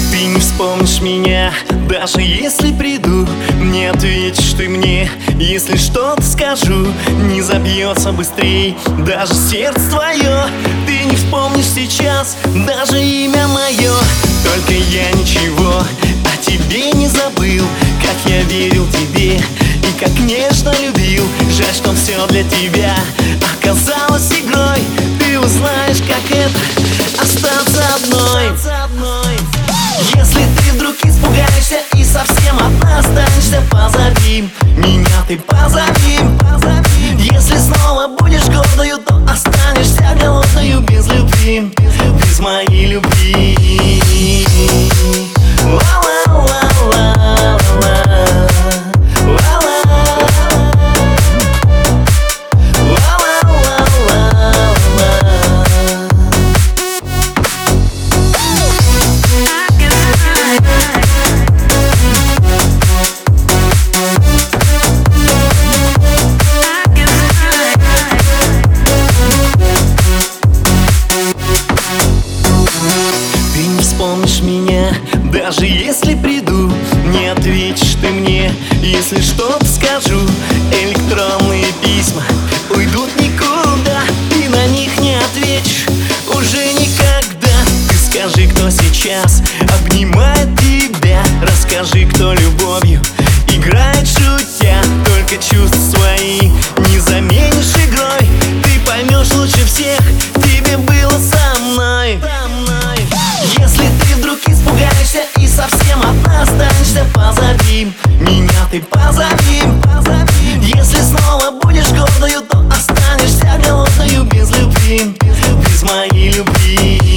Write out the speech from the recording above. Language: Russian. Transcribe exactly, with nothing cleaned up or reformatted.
Ты не вспомнишь меня, даже если приду. Не ответишь ты мне, если что-то скажу. Не забьется быстрей даже сердце твое. Ты не вспомнишь сейчас даже имя мое. Только я ничего о тебе не забыл. Как я верил тебе и как нежно любил. Жаль, что все для тебя оказалось игрой. Ты узнаешь, как это остаться одной. Если ты вдруг испугаешься и совсем одна останешься, позови меня, ты позови. Если снова будешь гордою, то останешься голодною без любви, без моей любви. Вспомнишь меня, даже если приду. Не ответишь ты мне, если что-то скажу. Электронные письма уйдут никуда. Ты на них не ответишь уже никогда. Ты скажи, кто сейчас обнимает тебя. Расскажи, кто любовью играет шутя. Только чувства свои не заменишь игрой. Ты поймешь лучше всех, тебе было со мной. Если ты вдруг испугаешься и совсем одна останешься, позови меня, ты позови. Если снова будешь гордою, то останешься голодною без любви, без моей любви.